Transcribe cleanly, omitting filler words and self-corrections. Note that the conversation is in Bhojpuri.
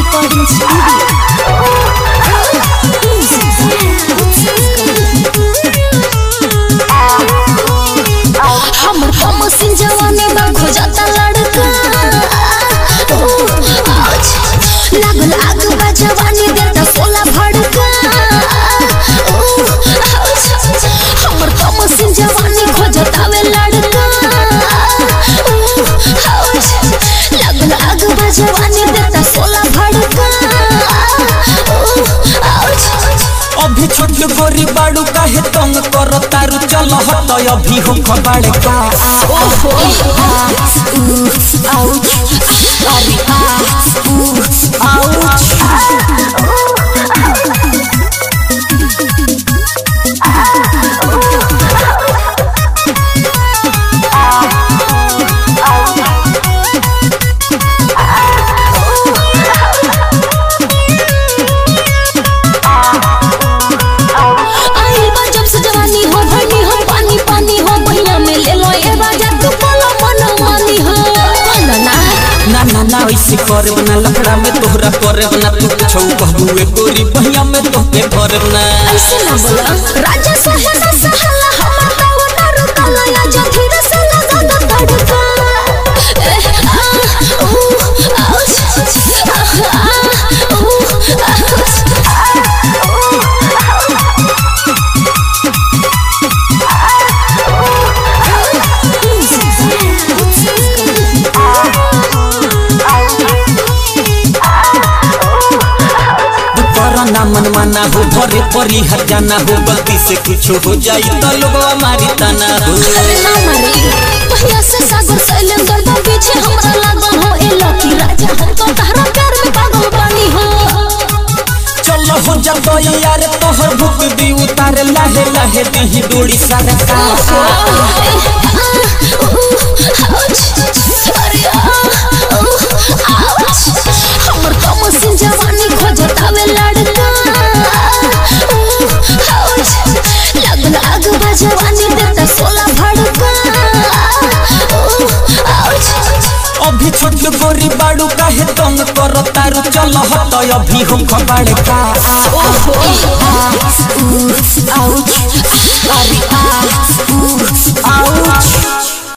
recording studio. हमर कमसिन जवानी बा खोजता लड़का लागल आग बा जवानी देता सोला भड़का हमर कमसिन जवानी खोजता वे लड़का लागल आग बा जवानी देता सोला भड़का अभी छोट गोरी बाड़ू काहे तंग कर तारू चल हट अभी हो खबाड़े का ओहो आउच अरे आउच ऐसे करे बना लफड़ा में तोहरा करे बना तू छौ कहबुए गोरी बहिया में तोहके भरे बना ऐसे ना बोला राजा सहना सहला हमर ताऊ ना रुकला या जो धीरे से लगा दो धड़का ना मन माना हो भरे परी हर जाना हो गलती से कुछ हो जाई तो लोगवा मारी तना हो अरे ना मारी पहिया से सागर शैलेंद्र बा पीछे हमरा लागल हो ए लकी राजा हम तो तहरा प्यार में पागल बानी हो चलो हो जा तो यार तोहर भूख दी उतारे लाहे लाहे दी डोरी सारा का हमर कमसिन जवानी खोजता वे लड़का लागल आग बा जवानी देता सोला भड़का अभी छोट गोरी बाड़ू काहे तंग कर तारू चल हट अभी हो खबाड़े का ओहो आउच अरे आउच